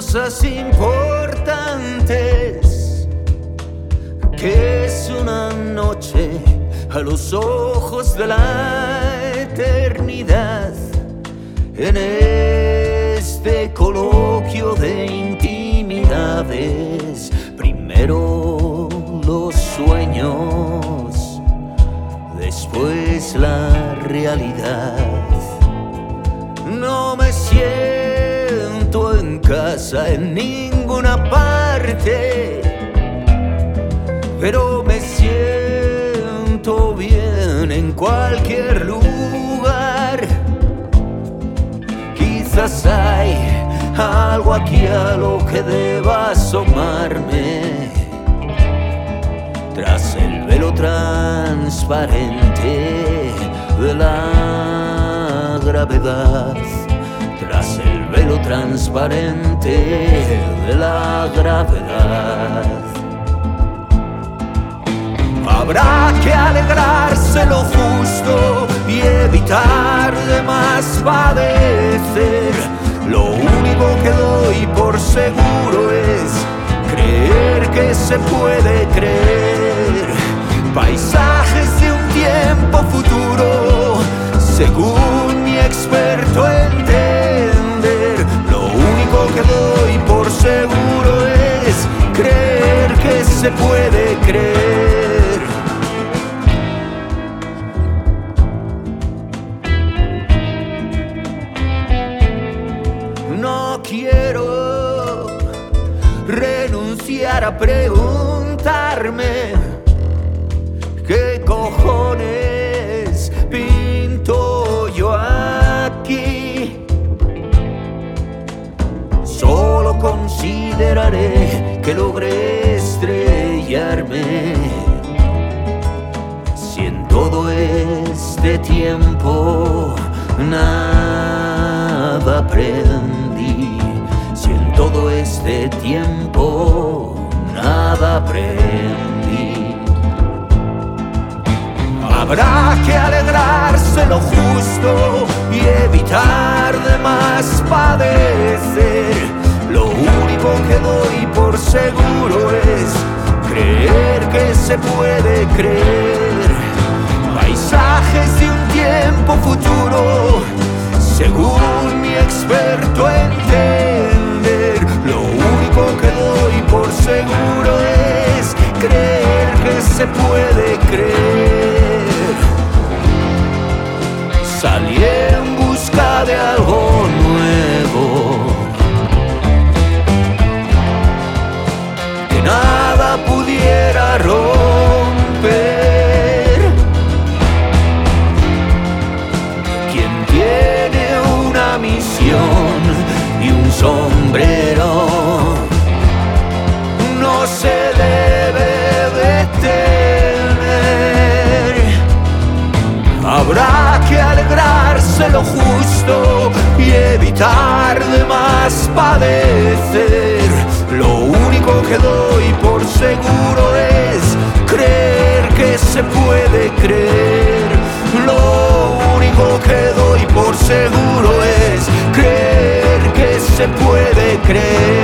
cosas importantes, que es una noche a los ojos de la eternidad. En este coloquio de intimidades, primero los sueños, después la realidad. No me siento en casa en ninguna parte, pero me siento bien en cualquier lugar. Quizás hay algo aquí a lo que deba asomarme, tras el velo transparente de la gravedad, tras el velo transparente de la gravedad. Habrá que alegrarse lo justo y evitar de más padecer. Lo único que doy por seguro es creer que se puede creer. Paisajes de un tiempo futuro, según mi experto entender. Lo único que doy por seguro es creer que se puede creer. No quiero renunciar a preguntarme qué cojones pinto yo aquí. Solo consideraré que logré estrellarme, si en todo este tiempo nada aprendí, si en todo este tiempo nada aprendí. Habrá que alegrarse lo justo y evitar de más padecer. Lo único que doy por seguro es creer que se puede creer. Paisajes de un tiempo futuro, según mi experto entender. Lo único que doy por seguro es creer que se puede creer. Salí en busca de algo nuevo, que nada pudiera romper. Quien tiene una misión y un sombrero no se debe detener. Habrá que alegrarse lo justo y evitar de más padecer. Lo único que doy por seguro es creer que se puede creer. Lo único que doy por seguro es creer que se puede creer.